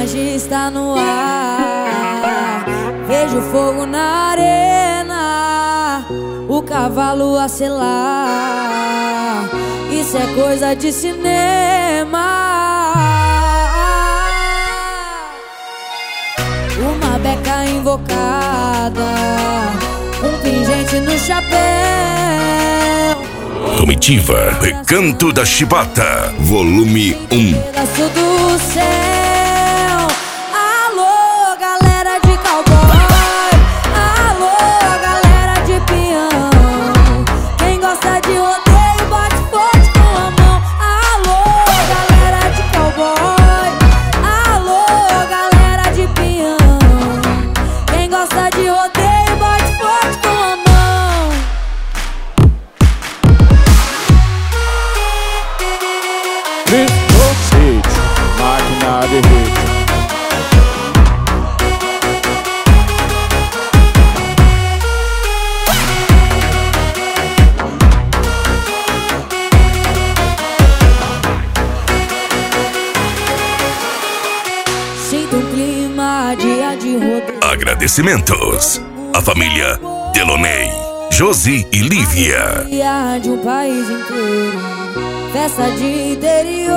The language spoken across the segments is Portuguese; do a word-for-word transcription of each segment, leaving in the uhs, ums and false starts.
magia está no ar. Vejo fogo na arena, o cavalo a selar. Isso é coisa de cinema. Uma beca invocada, um pingente no chapéu. Comitiva Recanto da Chibata, volume um. Pedaço do céu. Alô, galera de cowboy. Alô, galera de peão. Quem gosta de rodeio, bate forte com a mão. Alô, galera de cowboy. Alô, galera de peão. Quem gosta de rodeio, bate forte com a mão. Máquina de hit. Sinto um clima, dia de rodeio. Agradecimentos à família Deloney, Josi e Lívia. Dia de um país inteiro, festa de interior.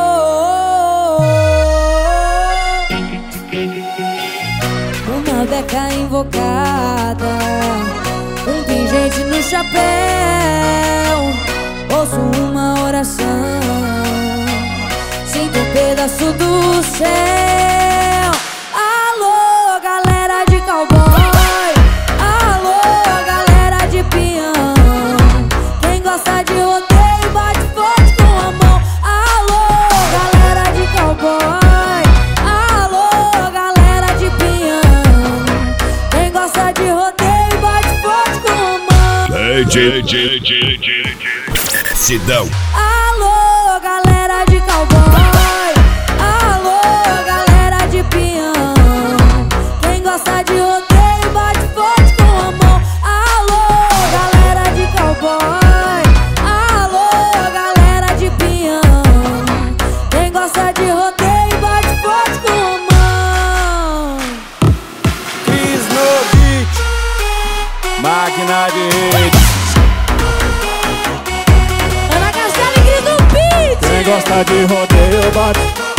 Uma beca invocada, um pingente no chapéu. Ouço uma oração, sinto um pedaço do céu. Alô, galera de cowboy. Alô, galera de peão. Quem gosta de rodeio, bate forte com a mão. Alô, galera de cowboy. Alô, galera de peão. Quem gosta de rodeio, bate forte com a mão. Sidão. Alô, galera de cowboy. Alô, galera de peão. Quem gosta de rodeio, bate forte com a mão. Alô, galera de cowboy. Alô, galera de peão. Quem gosta de rodeio, bate forte com a mão. Cris no beat. Máquina de hit. Ana Castela e Cris no beat. Quem gosta de rodeio, bate.